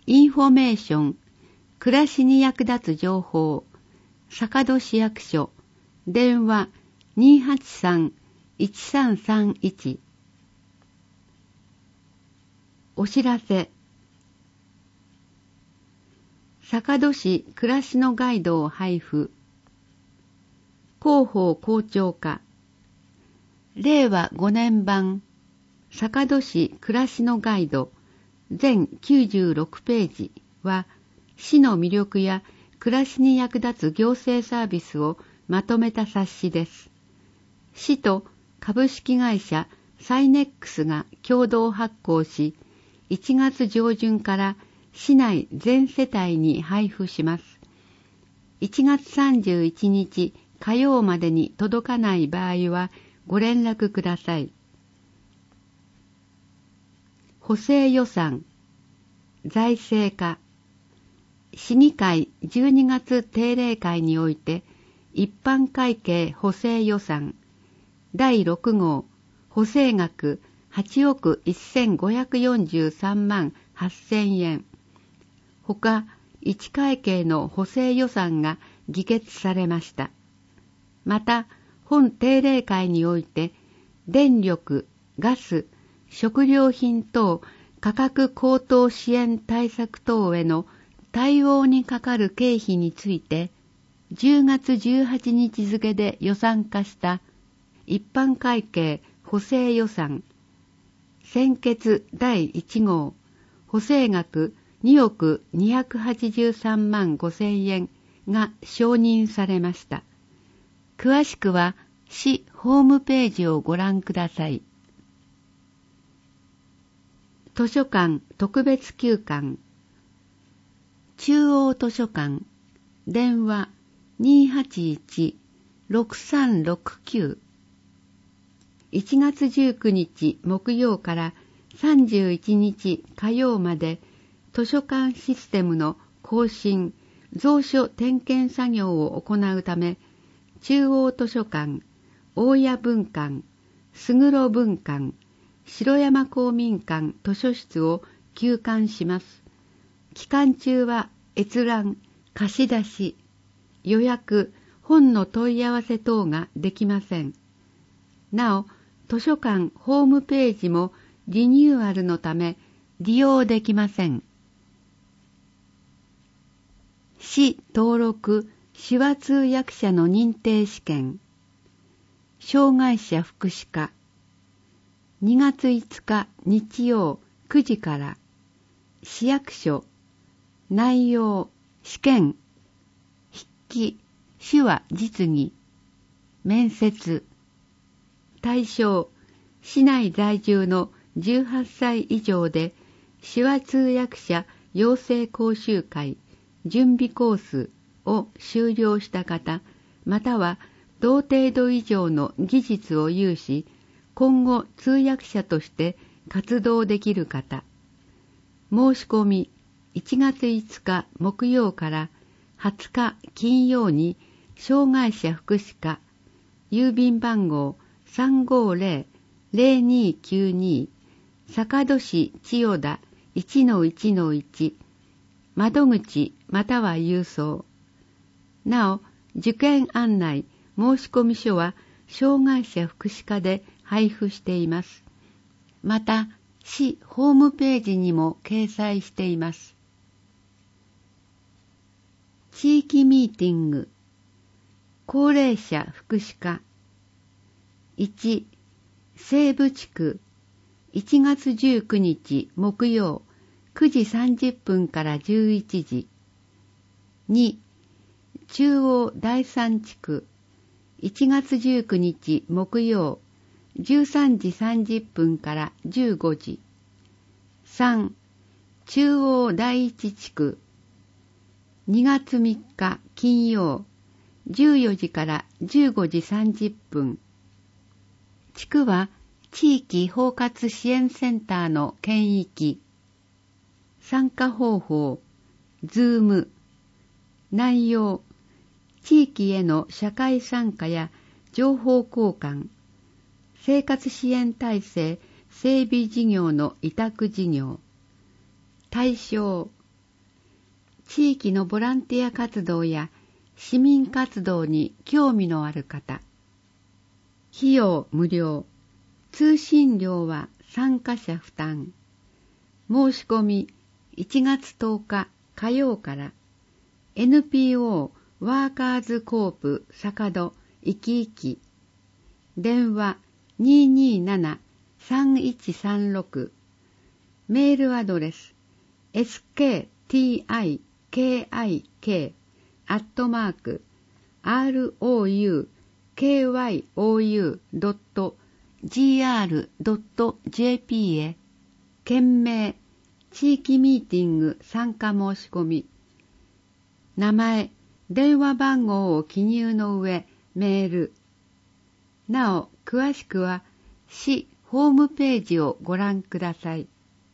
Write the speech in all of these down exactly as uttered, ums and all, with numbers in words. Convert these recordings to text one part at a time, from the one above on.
インフォメーション、暮らしに役立つ情報、坂戸市役所、電話 にーはちさん いちさんさんいち。お知らせ。坂戸市暮らしのガイドを配布。広報校長課。れいわごねん版坂戸市暮らしのガイド全きゅうじゅうろくページは、市の魅力や暮らしに役立つ行政サービスをまとめた冊子です。市と株式会社サイネックスが共同発行し、いちがつ上旬から市内全世帯に配布します。いちがつさんじゅういちにち火曜までに届かない場合はご連絡ください。補正予算、財政課。市議会じゅうにがつ定例会において、一般会計補正予算だいろくごう補正額はちおくせんごひゃくよんじゅうさんまんはっせんえん、ほかいち会計の補正予算が議決されました。また、本定例会において、電力、ガス、食料品等価格高騰支援対策等への対応にかかる経費について、じゅうがつじゅうはちにち付で予算化した一般会計補正予算先決だいいちごう補正額におくにひゃくはちじゅうさんまんごせんえんが承認されました。詳しくは市ホームページをご覧ください。図書館特別休館。中央図書館、電話 にーはちいち ろくさんろくきゅう。いちがつじゅうくにち木曜からさんじゅういちにち火曜まで図書館システムの更新、蔵書点検作業を行うため、中央図書館、大谷分館、勝呂分館、城山公民館図書室を休館します。期間中は閲覧、貸し出し、予約、本の問い合わせ等ができません。なお、図書館ホームページもリニューアルのため利用できません。市登録手話通訳者の認定試験。障害者福祉課。にがついつか日曜くじから。市役所。内容、試験、筆記、手話実技、面接。対象、市内在住のじゅうはっさい以上で、手話通訳者養成講習会、準備コースを修了した方、または同程度以上の技術を有し、今後通訳者として活動できる方。申し込み、いちがついつか木曜からはつか金曜に障害者福祉課、郵便番号 さんごーぜろ ぜろにーきゅうに 坂戸市千代田 いちのいちのいち 窓口または郵送。なお、受験案内、申込書は障害者福祉課で配布しています。また、市ホームページにも掲載しています。地域ミーティング。高齢者福祉課。いち、西部地区、いちがつじゅうくにち木曜くじさんじゅっぷんからじゅういちじ。に、中央第三地区、いちがつじゅうくにち木曜じゅうさんじさんじゅっぷんからじゅうごじ。さん、中央第一地区、にがつみっか金曜じゅうよじからじゅうごじさんじゅっぷん。地区は地域包括支援センターの県域。参加方法、ズーム。内容、地域への社会参加や情報交換、生活支援体制整備事業の委託事業。対象、 地域のボランティア活動や市民活動に興味のある方。費用無料。通信料は参加者負担。申し込みいちがつとおか火曜から エヌピーオー ワーカーズコープ坂戸いきいき。電話 にーにーなな さんいちさんろく。メールアドレス エスケーティーアイケーアイケー アットマーク アールオーユーケーワイオーユー ドット ジーアール ドット ジェーピー へ。件名地域ミーティング参加申し込み。名前、電話番号を記入の上、メール。なお、詳しくは市ホームページをご覧ください。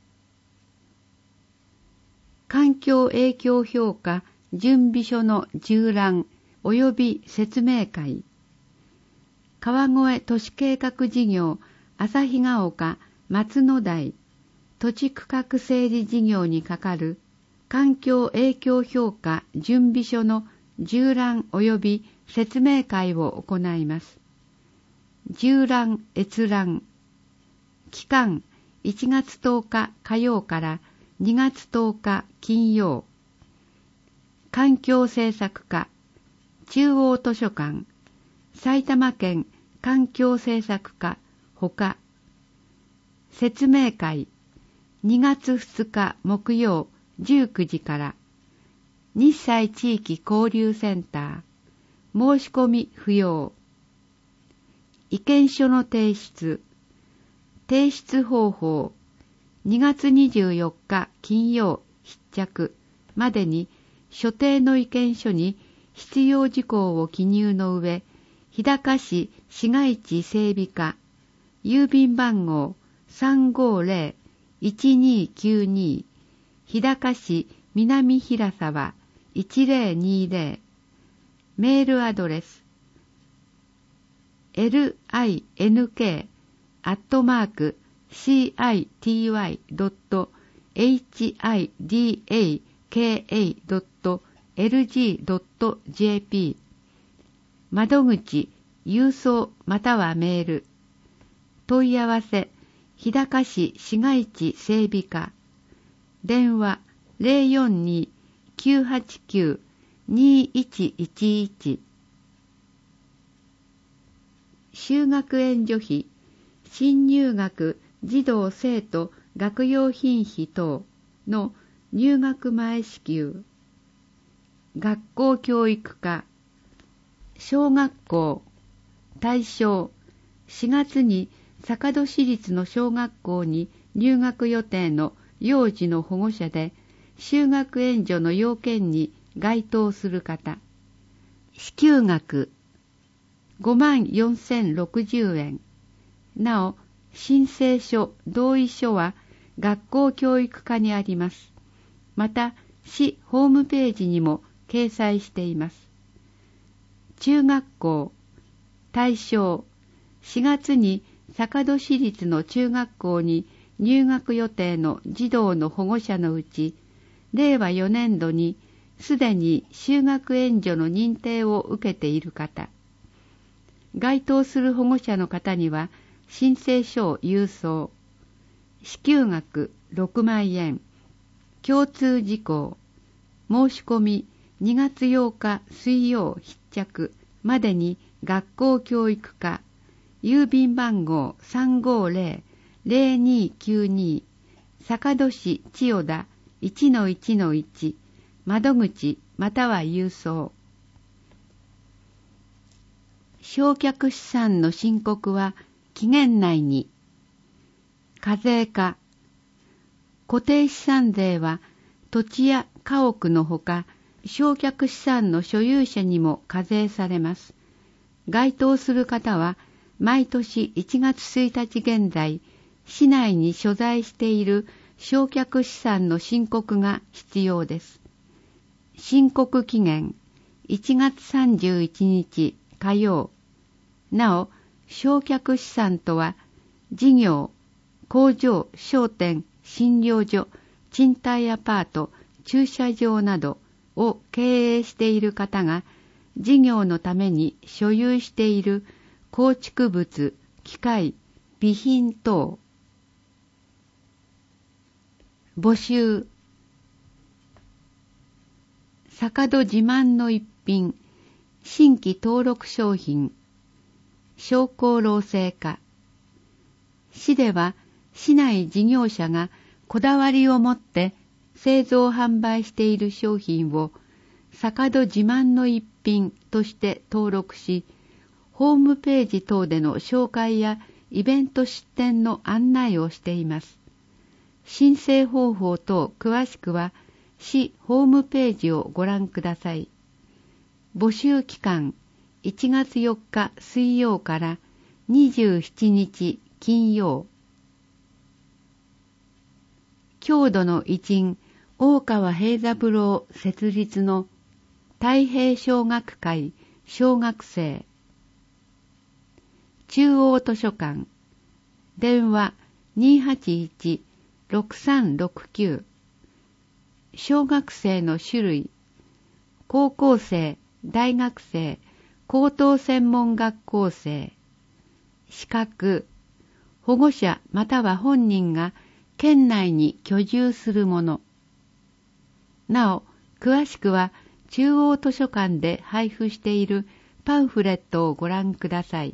環境影響評価準備書の縦覧及び説明会。川越都市計画事業旭ヶ丘松野台土地区画整理事業にかかる環境影響評価準備書の縦覧及び説明会を行います。縦覧閲覧。期間いちがつとおか火曜からにがつとおか金曜。環境政策課中央図書館埼玉県環境政策課ほか。説明会にがつふつか木曜じゅうくじから日西地域交流センター。申し込み不要。意見書の提出。提出方法にがつにじゅうよっか金曜必着までに所定の意見書に必要事項を記入の上、日高市市街地整備課郵便番号 さんごーぜろ いちにーきゅうに 日高市南平沢いちぜろにぜろ。メールアドレス エルアイエヌケー アットマーク シーアイティーワイ ドット エイチアイディーエーケーエー ドット エルジー ドット ジェーピー。窓口郵送またはメール。問い合わせ日高市市街地整備課。電話 ゼロよんに きゅうはちきゅう にいちいちいち。就学援助費新入学児童生徒学用品費等の入学前支給。学校教育課小学校対象しがつに坂戸市立の小学校に入学予定の幼児の保護者で就学援助の要件に該当する方。支給額ごまんよんせんろくじゅうえん。なお、申請書、同意書は学校教育課にあります。また、市ホームページにも掲載しています。中学校対象しがつに坂戸市立の中学校に入学予定の児童の保護者のうち、れいわよねんどにすでに就学援助の認定を受けている方。該当する保護者の方には申請書を郵送。支給額ろくまんえん。共通事項。申し込みにがつようか水曜必着までに学校教育課。郵便番号 さんごーぜろ ぜろにーきゅうに 坂戸市千代田 いちのいちのいち 窓口または郵送。償却資産の申告は期限内に。課税課固定資産税は土地や家屋のほか償却資産の所有者にも課税されます。該当する方は毎年いちがつついたち現在、市内に所在している償却資産の申告が必要です。申告期限いちがつさんじゅういちにち火曜。なお、償却資産とは、事業、工場、商店、診療所、賃貸アパート、駐車場などを経営している方が事業のために所有している構築物、機械、備品等。募集。坂戸自慢の一品、新規登録商品、商工労政課。市では市内事業者がこだわりを持って製造販売している商品を坂戸自慢の一品として登録し、ホームページ等での紹介やイベント出店の案内をしています。申請方法等詳しくは市ホームページをご覧ください。募集期間いちがつよっか水曜からにじゅうしちにち金曜。郷土の偉人大川平三郎設立の太平小学会小学生。中央図書館。電話 にーはちいち ろくさんろくきゅう。小学生の種類。高校生、大学生、高等専門学校生。資格。保護者または本人が県内に居住するもの。なお、詳しくは中央図書館で配布しているパンフレットをご覧ください。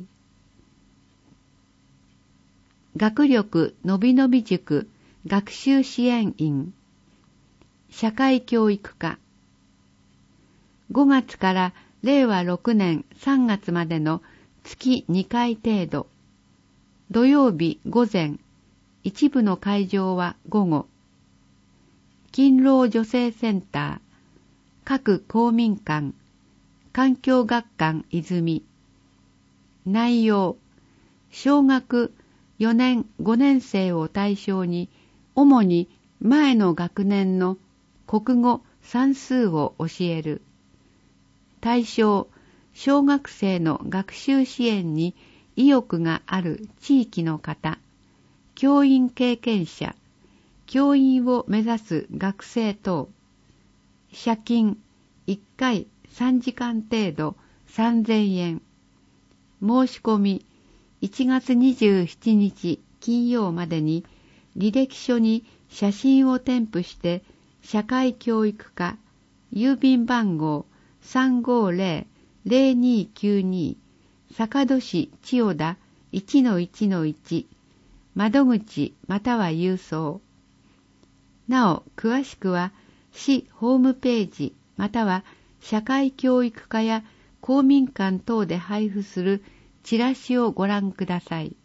学力のびのび塾学習支援員。社会教育科。ごがつかられいわろくねんさんがつまでの月にかい程度。土曜日午前、一部の会場は午後。勤労女性センター、各公民館、環境学館泉。内容、小学よねんごねん生を対象に、主に前の学年の国語算数を教える。対象、小学生の学習支援に意欲がある地域の方、教員経験者、教員を目指す学生等。謝金いっかいさんじかん程度さんぜんえん。申し込みいちがつにじゅうしちにち金曜までに履歴書に写真を添付して社会教育課郵便番号 さんごーぜろ ぜろにーきゅうに 坂戸市千代田 いちのいちのいち 窓口または郵送。なお詳しくは市ホームページまたは社会教育課や公民館等で配布するチラシをご覧ください。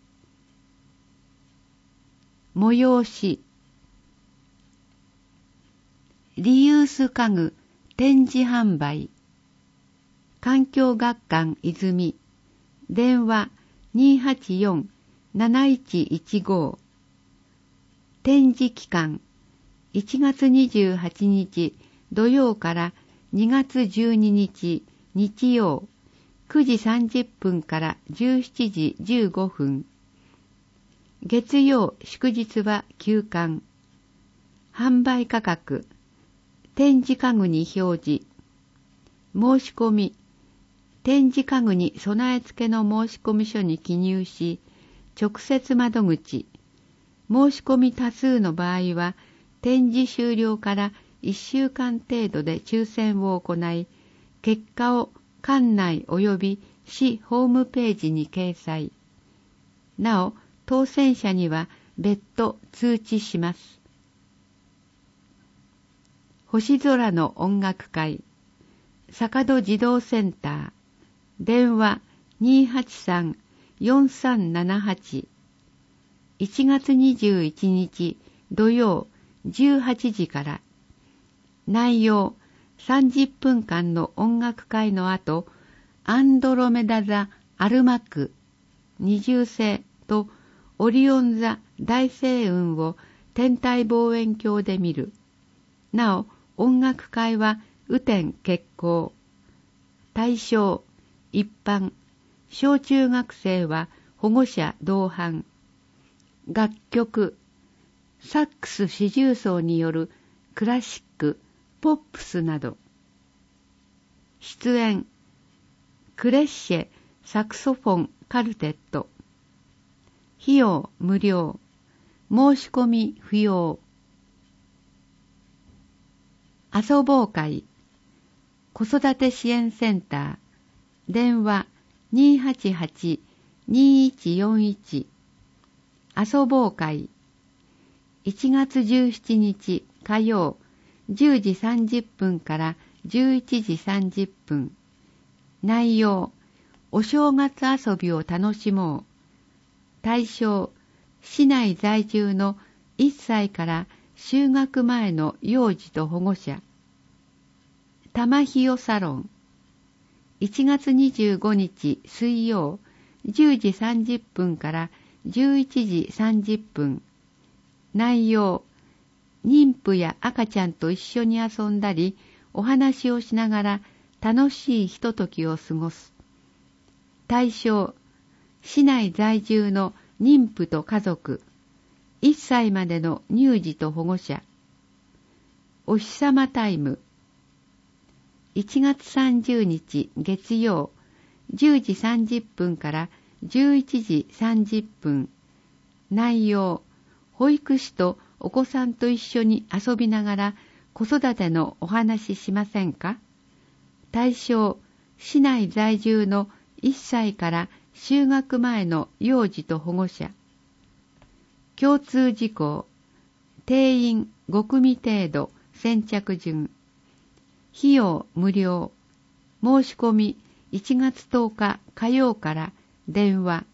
催し。リユース家具展示販売。環境学館泉。電話 にーはちよん なないちいちご。展示期間いちがつにじゅうはちにち土曜からにがつじゅうににち日曜くじさんじゅっぷんからじゅうしちじじゅうごふん。月曜祝日は休館。販売価格。展示家具に表示。申し込み。展示家具に備え付けの申込書に記入し、直接窓口。申し込み多数の場合は、展示終了からいっしゅうかん程度で抽選を行い、結果を館内及び市ホームページに掲載。なお、当選者には別途通知します。星空の音楽会。坂戸児童センター。電話 にーはちさん よんさんななはち。いちがつにじゅういちにち土曜じゅうはちじから。内容さんじゅっぷんかんの音楽会の後、アンドロメダ座アルマク二重星とオリオン座大星雲を天体望遠鏡で見る。なお、音楽会は雨天決行。対象一般。小中学生は保護者同伴。楽曲サックス四重奏によるクラシックポップスなど。出演クレッシェサクソフォンカルテット。費用無料。申し込み不要。遊ぼう会子育て支援センター電話 にーはちはち にーいちよんいち 遊ぼう会いちがつじゅうしちにち火曜じゅうじさんじゅっぷんからじゅういちじさんじゅっぷん。内容お正月遊びを楽しもう。対象市内在住のいっさいから就学前の幼児と保護者。玉ひよサロンいちがつにじゅうごにち水曜じゅうじさんじゅっぷんからじゅういちじさんじゅっぷん。内容妊婦や赤ちゃんと一緒に遊んだりお話をしながら楽しいひとときを過ごす。対象市内在住の妊婦と家族いっさいまでの乳児と保護者。お日様タイムいちがつさんじゅうにち月曜じゅうじさんじゅっぷんからじゅういちじさんじゅっぷん。内容保育士とお子さんと一緒に遊びながら子育てのお話ししませんか。対象市内在住のいっさいから就学前の幼児と保護者。共通事項定員ごくみ程度先着順。費用無料。申し込みいちがつとおか火曜から電話。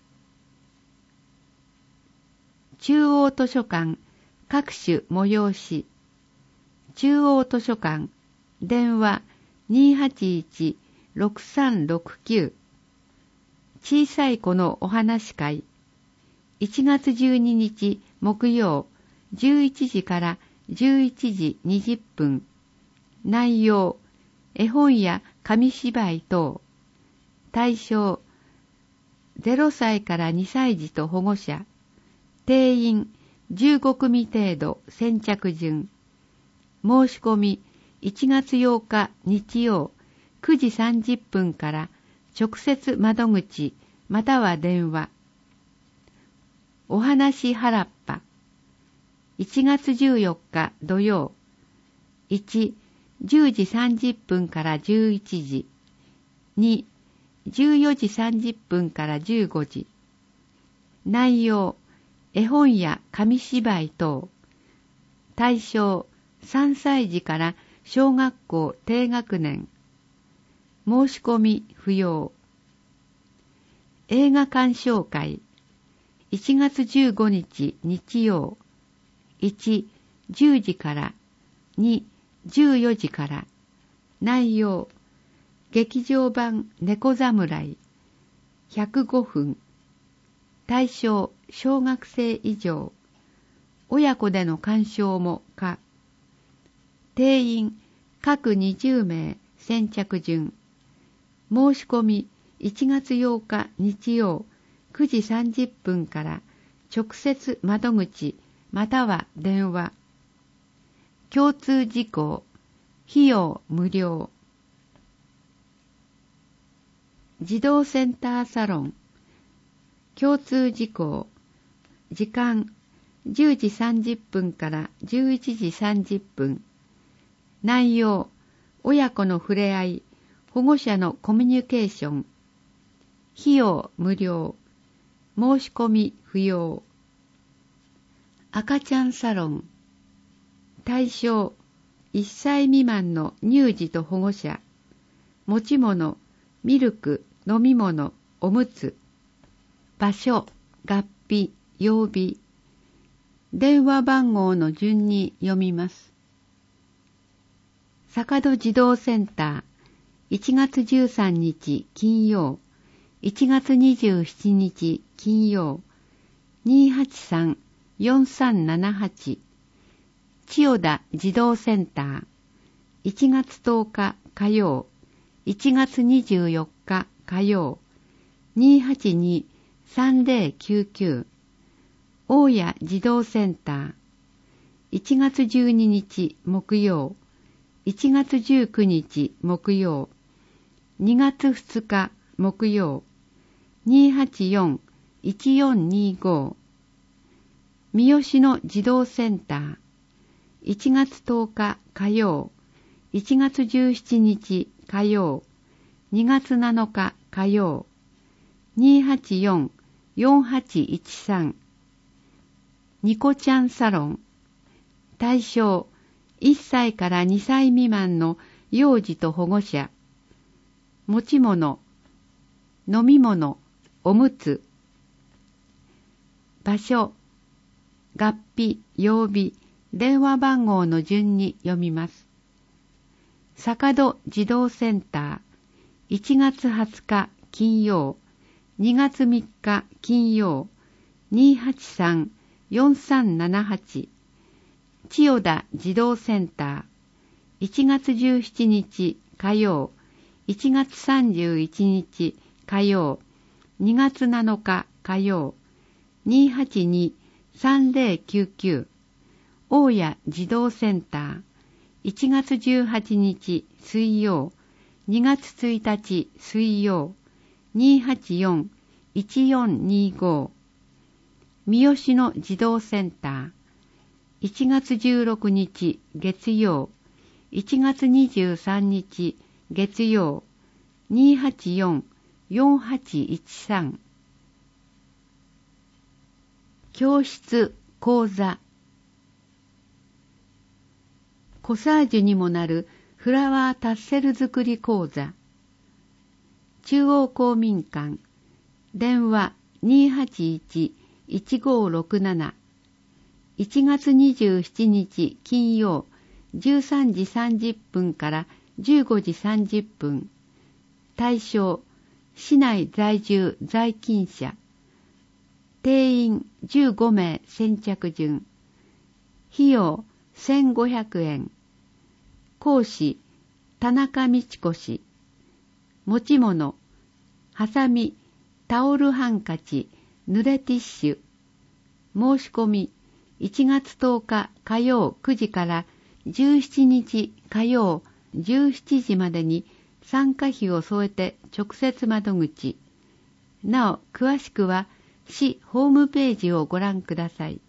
中央図書館各種催し。中央図書館電話 にーはちいち ろくさんろくきゅう。小さい子のお話会いちがつじゅうににち木曜じゅういちじからじゅういちじにじゅっぷん。内容絵本や紙芝居等。対象ゼロさいからにさい児と保護者。定員じゅうごくみ程度先着順。申し込みいちがつようか日曜くじさんじゅっぷんから直接窓口または電話。お話原っぱいちがつじゅうよっか土曜いち、じゅうじさんじゅっぷんからじゅういちじ。に、じゅうよじさんじゅっぷんからじゅうごじ。内容絵本や紙芝居等。対象さんさい児から小学校低学年。申し込み不要。映画鑑賞会いちがつじゅうごにち日曜いち、じゅうじからに、じゅうよじから。内容劇場版猫侍ひゃくごふん。対象小学生以上。親子での鑑賞も可。定員各にじゅうめい先着順。申し込みいちがつようか日曜くじさんじゅっぷんから直接窓口または電話。共通事項費用無料。児童センターサロン共通事項時間じゅうじさんじゅっぷんからじゅういちじさんじゅっぷん。内容親子の触れ合い保護者のコミュニケーション。費用無料。申し込み不要。赤ちゃんサロン対象いっさい未満の乳児と保護者。持ち物ミルク飲み物おむつ。場所学費曜日。電話番号の順に読みます。坂戸児童センターいちがつじゅうさんにち金曜いちがつにじゅうしちにち金曜 にーはちさん よんさんななはち。千代田児童センターいちがつとおか火曜いちがつにじゅうよっか火曜 にーはちに さんぜろきゅうきゅう。大谷児童センターいちがつじゅうににち木曜いちがつじゅうくにち木曜、にがつふつか木曜、にーはちよん いちよんにーご。三好の児童センター、いちがつとおか火曜、いちがつじゅうしちにち火曜、にがつなのか火曜、にーはちよん よんはちいちさん。ニコちゃんサロン、対象いっさいからにさい未満の幼児と保護者、持ち物、飲み物、おむつ。場所、月日、曜日、電話番号の順に読みます。坂戸児童センター、いちがつはつか金曜、にがつみっか金曜、にーはちさん よんさんななはち。千代田児童センター、いちがつじゅうしちにち火曜、いちがつさんじゅういちにち火曜、にがつなのか火曜、にーはちに さんぜろきゅうきゅう。大谷児童センター、いちがつじゅうはちにち水曜、にがつついたち水曜、にーはちよん いちよんにーご。三好の児童センター、いちがつじゅうろくにち月曜、いちがつにじゅうさんにち月曜、にーはちよん よんはちいちさん。教室講座、コサージュにもなるフラワータッセル作り講座。中央公民館、電話 にーはちいち いちごろくなな。いちがつにじゅうしちにち金曜、じゅうさんじさんじゅっぷんからじゅうごじさんじゅっぷん。対象、市内在住在勤者。定員じゅうごめい先着順。費用せんごひゃくえん。講師、田中美智子氏。持ち物、ハサミ、タオルハンカチ、濡れティッシュ。申し込み、いちがつとおか火曜くじからじゅうしちにち火曜じゅうしちじまでに参加費を添えて直接窓口。なお、詳しくは市ホームページをご覧ください。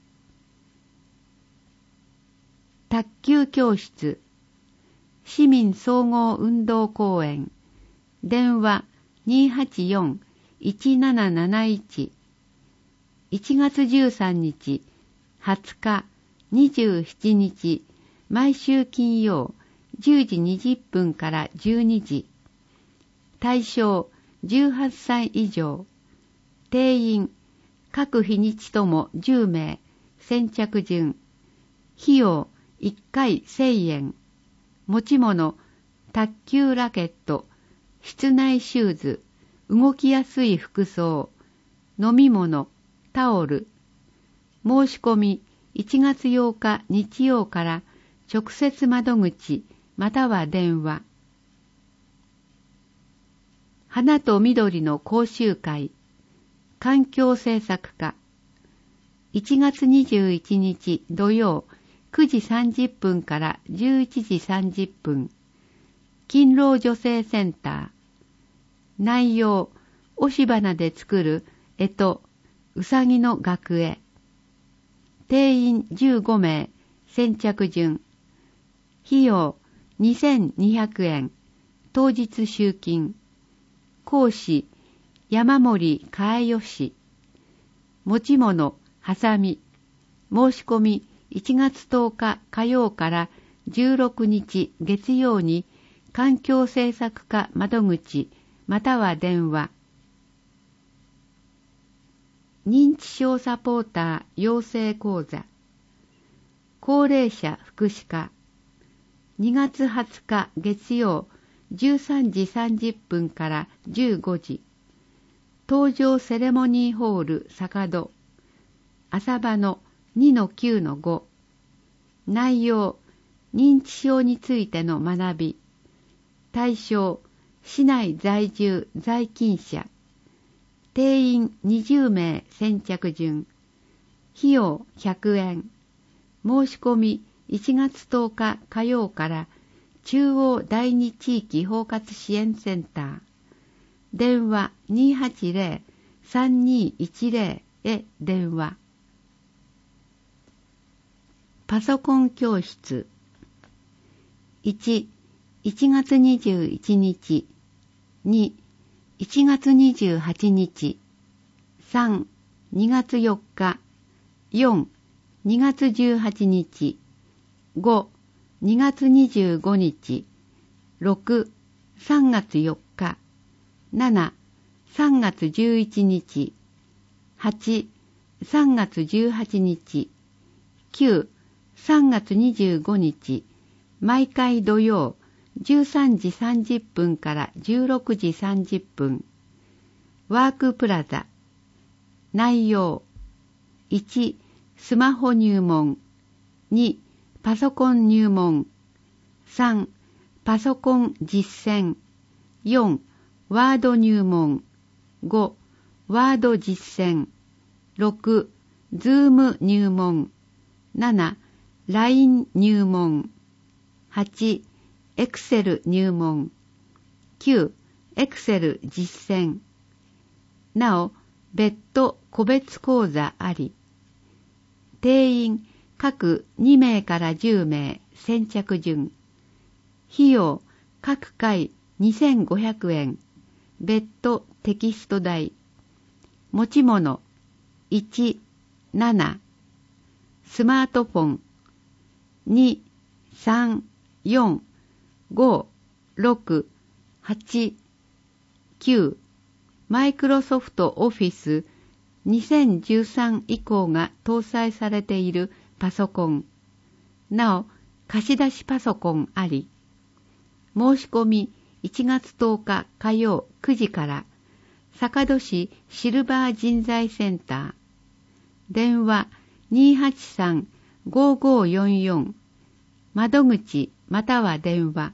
卓球教室、市民総合運動公園、電話 にーはちよん いちなななないち。いちがつじゅうさんにち、はつか、にじゅうしちにち、毎週金曜、じゅうじにじゅっぷんからじゅうにじ。対象、じゅうはっさい以上。定員、各日にちともじゅうめい、先着順。費用、いっかいせんえん。持ち物、卓球ラケット、室内シューズ、動きやすい服装、飲み物、タオル。申し込みいちがつようか日曜から直接窓口または電話。花と緑の講習会、環境政策課。いちがつにじゅういちにち土曜くじさんじゅっぷんからじゅういちじさんじゅっぷん。勤労女性センター。内容、押し花で作る干支、うさぎの学絵。定員じゅうごめい、先着順。費用にせんにひゃくえん。当日集金。講師、山森かえよし。持ち物、はさみ。申し込みいちがつとおか火曜からじゅうろくにち月曜に環境政策課窓口または電話。認知症サポーター養成講座、高齢者福祉課。にがつはつか月曜じゅうさんじさんじゅっぷんからじゅうごじ。登場セレモニーホール坂戸。朝場の にのきゅうのご。内容、認知症についての学び。対象、市内在住在勤者。定員にじゅうめい先着順。費用ひゃくえん。申し込みいちがつとおか火曜から中央第二地域包括支援センター、電話 にーはちぜろ さんにーいちぜろ へ電話。パソコン教室。いち、いちがつにじゅういちにち。に、いちがつにじゅうはちにち。さん、にがつよっか。よん、にがつじゅうはちにち。ご、にがつにじゅうごにち。ろく、さんがつよっか。なな、さんがつじゅういちにち。はち、さんがつじゅうはちにち。きゅう、さんがつにじゅうごにち。毎回土曜、じゅうさんじさんじゅっぷんからじゅうろくじさんじゅっぷん。ワークプラザ。内容。いち、スマホ入門。に、パソコン入門。さん、パソコン実践。よん、ワード入門。ご、ワード実践。ろく、ズーム入門。なな、ライン 入門。はち、エクセル入門。きゅう、エクセル実践。なお、別途個別講座あり。定員各にめいからじゅうめい、先着順。費用各回にせんごひゃくえん。別途テキスト代。持ち物いち、なな。スマートフォンに、さん、よん、ご、ろく、はち、きゅう。マイクロソフトオフィスにせんじゅうさん以降が搭載されているパソコン。なお、貸し出しパソコンあり。申し込みいちがつとおか火曜くじから、坂戸市シルバー人材センター。電話 にーはちさん ごーごーよんよん。窓口または電話。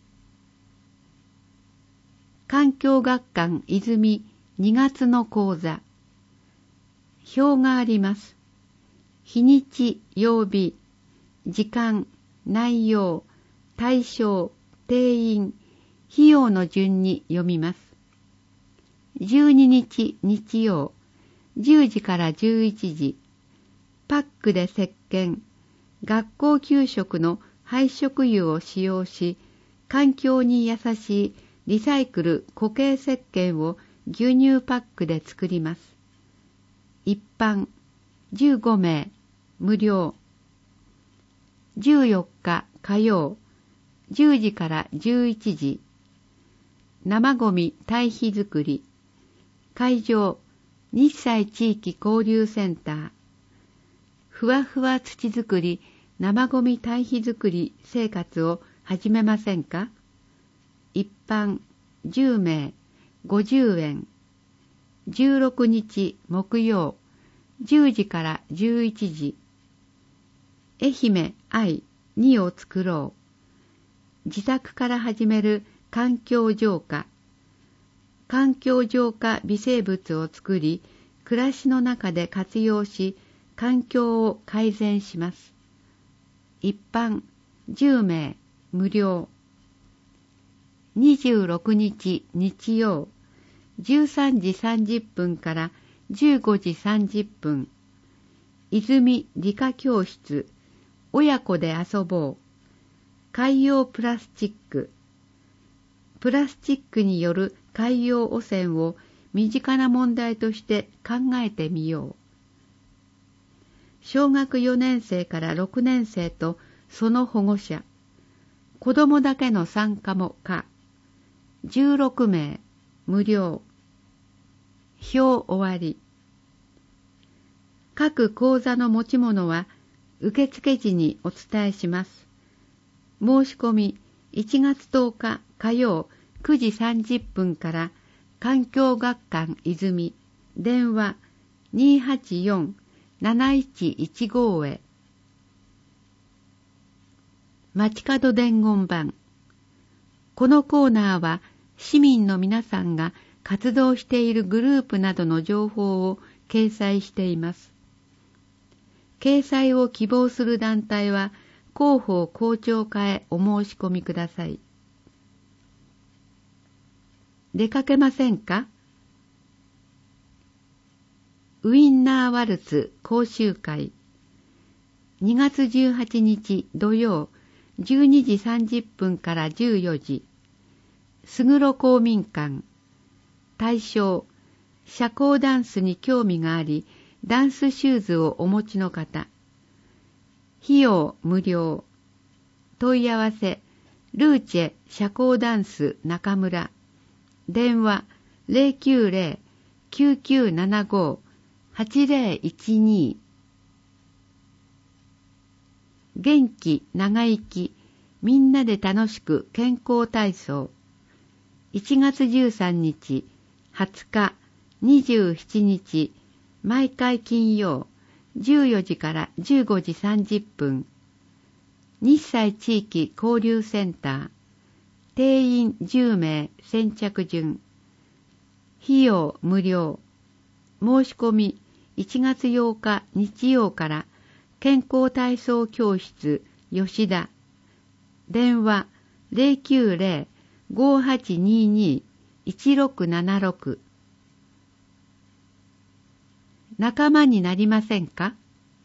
環境学館泉にがつの講座。表があります。日にち、曜日、時間、内容、対象、定員、費用の順に読みます。じゅうににち日曜、じゅうじからじゅういちじ、パックで石鹸、学校給食の廃食油を使用し、環境に優しいリサイクル固形石鹸を牛乳パックで作ります。一般じゅうごめい無料。じゅうよっか火曜じゅうじからじゅういちじ。生ごみ堆肥作り。会場日西地域交流センター。ふわふわ土作り生ごみ堆肥作り生活を始めませんか？一般じゅうめいごじゅうえん。じゅうろくにち木曜じゅうじからじゅういちじ。愛媛愛にを作ろう。自宅から始める環境浄化。環境浄化微生物を作り、暮らしの中で活用し、環境を改善します。一般じゅうめい無料。にじゅうろくにち日曜じゅうさんじさんじゅっぷんからじゅうごじさんじゅっぷん。泉理科教室親子で遊ぼう。海洋プラスチック。プラスチックによる海洋汚染を身近な問題として考えてみよう。小学よねんせいからろくねんせいとその保護者。子供だけの参加も可。じゅうろくめい無料。表終わり。各講座の持ち物は受付時にお伝えします。申し込みいちがつとおか火曜くじさんじゅっぷんから環境学館泉電話 にーはちよん なないちいちご へ。街角伝言板。このコーナーは市民の皆さんが活動しているグループなどの情報を掲載しています。掲載を希望する団体は広報校長課へお申し込みください。出かけませんか？ウインナーワルツ講習会にがつじゅうはちにち土曜じゅうにじさんじゅっぷんからじゅうよじ、勝呂公民館。対象、社交ダンスに興味があり、ダンスシューズをお持ちの方。費用無料。問い合わせ、ルーチェ社交ダンス中村。電話 ゼロきゅうゼロ きゅうきゅうななご はちゼロいちに。元気長生き、みんなで楽しく健康体操。いちがつじゅうさんにち、はつか、にじゅうしちにち、毎回金曜、じゅうよじからじゅうごじさんじゅっぷん。日西地域交流センター。定員じゅうめい先着順。費用無料。申し込みいちがつようか日曜から健康体操教室吉田。電話 ゼロきゅうゼロ ごはちにに いちろくななろく。仲間になりませんか？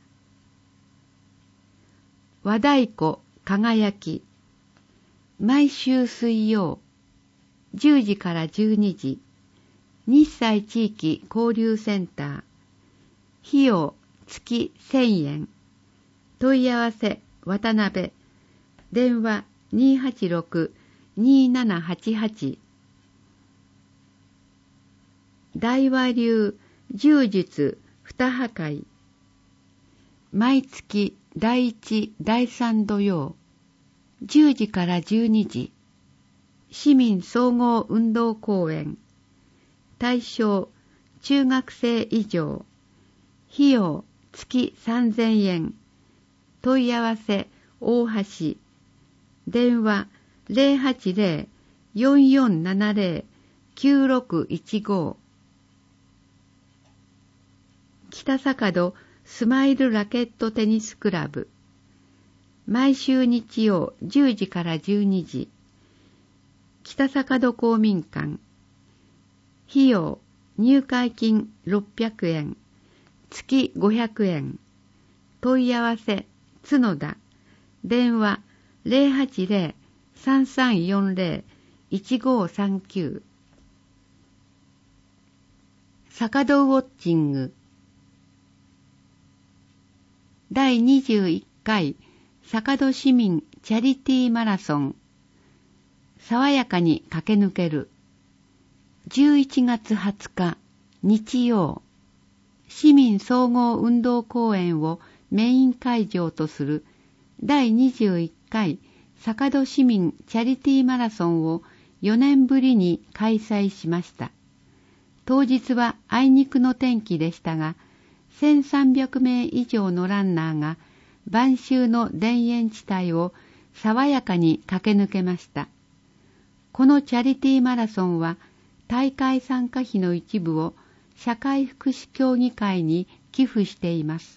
和太鼓輝き。毎週水曜じゅうじからじゅうにじ、日西地域交流センター。費用月せんえん。問い合わせ渡辺。電話 にーはちろく にーななはちはち。大和流柔術二破会。毎月だいいち、だいさん土曜じゅうじからじゅうにじ、市民総合運動公園。対象中学生以上。費用月さんぜんえん。問い合わせ大橋。電話 ゼロはちゼロ よんよんななゼロ きゅうろくいちご。北坂戸スマイルラケットテニスクラブ。毎週日曜じゅうじからじゅうにじ。北坂戸公民館。費用入会金ろっぴゃくえん。月ごひゃくえん。問い合わせ角田。電話 ゼロはちゼロ さんさんよんゼロ いちごさんきゅう。坂戸ウォッチング。だいにじゅういっかい坂戸市民チャリティーマラソン。爽やかに駆け抜ける。じゅういちがつはつか日曜、市民総合運動公園をメイン会場とするだいにじゅういっかい坂戸市民チャリティーマラソンをよねんぶりに開催しました。当日はあいにくの天気でしたが、せんさんびゃくめい以上のランナーが晩秋の田園地帯を爽やかに駆け抜けました。このチャリティーマラソンは大会参加費の一部を社会福祉協議会に寄付しています。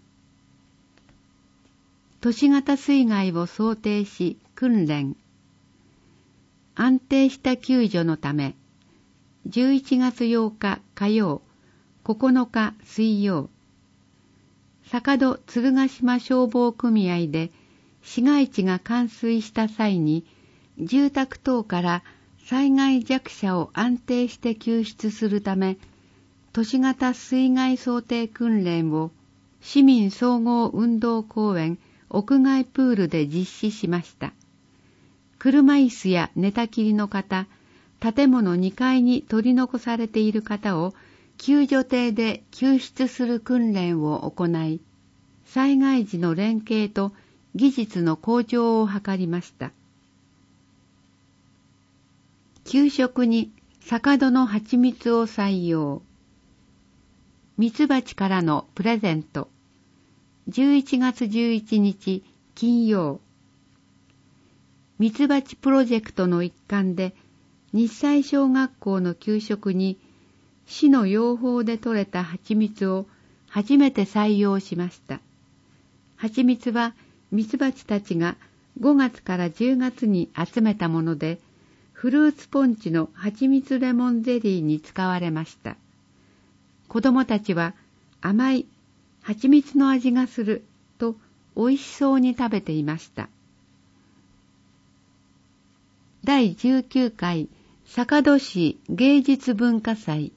都市型水害を想定し訓練。安定した救助のため、じゅういちがつようか火曜、ここのか水曜、坂戸鶴ヶ島消防組合で市街地が冠水した際に、住宅等から災害弱者を安定して救出するため、都市型水害想定訓練を市民総合運動公園屋外プールで実施しました。車椅子や寝たきりの方、建物にかいに取り残されている方を救助艇で救出する訓練を行い、災害時の連携と技術の向上を図りました。給食に坂戸の蜂蜜を採用。ミツバチからのプレゼント。じゅういちがつじゅういちにち金曜。ミツバチプロジェクトの一環で、日西小学校の給食に市の養蜂で採れた蜂蜜を初めて採用しました。蜂蜜はミツバチたちがごがつからじゅうがつに集めたもので、フルーツポンチの蜂蜜レモンゼリーに使われました。子供たちは甘い蜂蜜の味がすると美味しそうに食べていました。だいじゅうきゅうかい坂戸市芸術文化祭、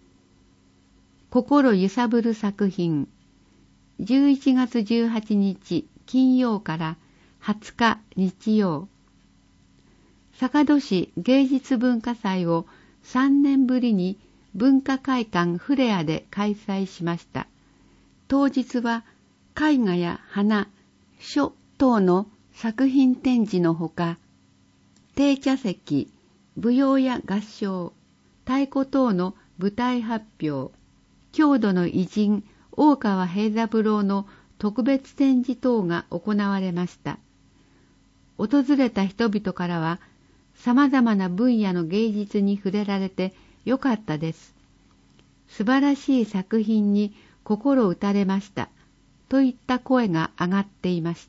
心揺さぶる作品、じゅういちがつじゅうはちにち金曜からはつか日曜。坂戸市芸術文化祭をさんねんぶりに文化会館フレアで開催しました。当日は絵画や花、書等の作品展示のほか、定茶席、舞踊や合唱、太鼓等の舞台発表、郷土の偉人大川平三郎の特別展示等が行われました。訪れた人々からは、様々な分野の芸術に触れられてよかったです。素晴らしい作品に心打たれました。といった声が上がっていました。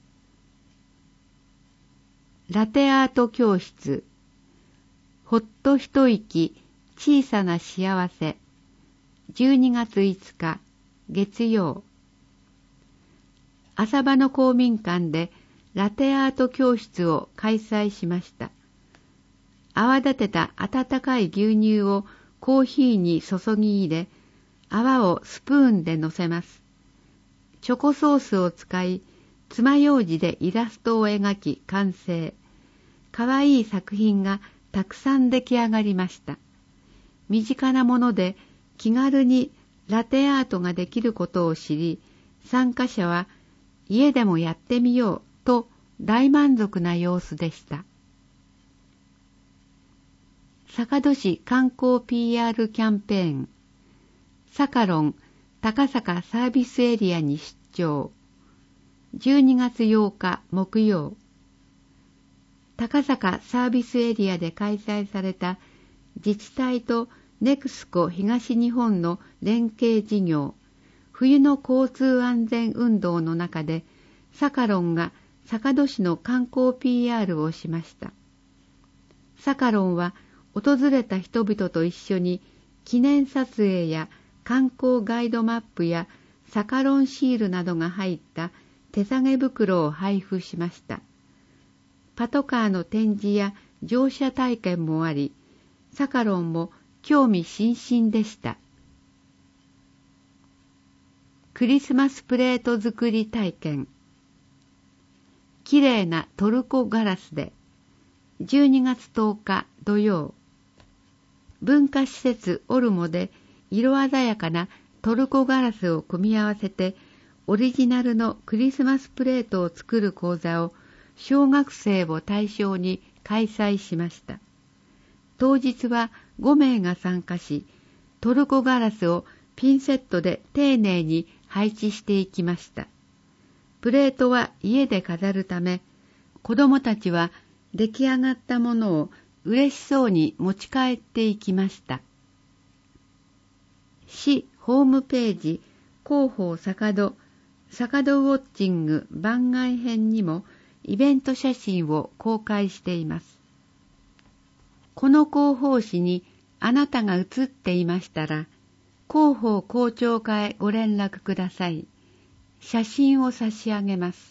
ラテアート教室、ほっと一息小さな幸せ、じゅうにがついつか月曜。浅場の公民館でラテアート教室を開催しました。泡立てた温かい牛乳をコーヒーに注ぎ入れ、泡をスプーンで乗せます。チョコソースを使い、爪楊枝でイラストを描き完成。かわいい作品がたくさん出来上がりました。身近なもので気軽にラテアートができることを知り、参加者は家でもやってみようと大満足な様子でした。坂戸市観光 ピーアール キャンペーン、サカロン高坂サービスエリアに出張、じゅうにがつようか木曜。高坂サービスエリアで開催された自治体とネクスコ東日本の連携事業、冬の交通安全運動の中で、サカロンが坂戸市の観光 ピーアール をしました。サカロンは訪れた人々と一緒に記念撮影や観光ガイドマップやサカロンシールなどが入った手提げ袋を配布しました。パトカーの展示や乗車体験もあり、サカロンも興味津々でした。クリスマスプレート作り体験。きれいなトルコガラスで、じゅうにがつとおか土曜。文化施設オルモで色鮮やかなトルコガラスを組み合わせてオリジナルのクリスマスプレートを作る講座を小学生を対象に開催しました。当日はごめいが参加し、トルコガラスをピンセットで丁寧に配置していきました。プレートは家で飾るため、子供たちは出来上がったものを嬉しそうに持ち帰っていきました。市ホームページ広報坂戸坂戸ウォッチング番外編にもイベント写真を公開しています。この広報誌にあなたが写っていましたら、広報校長課へご連絡ください。写真を差し上げます。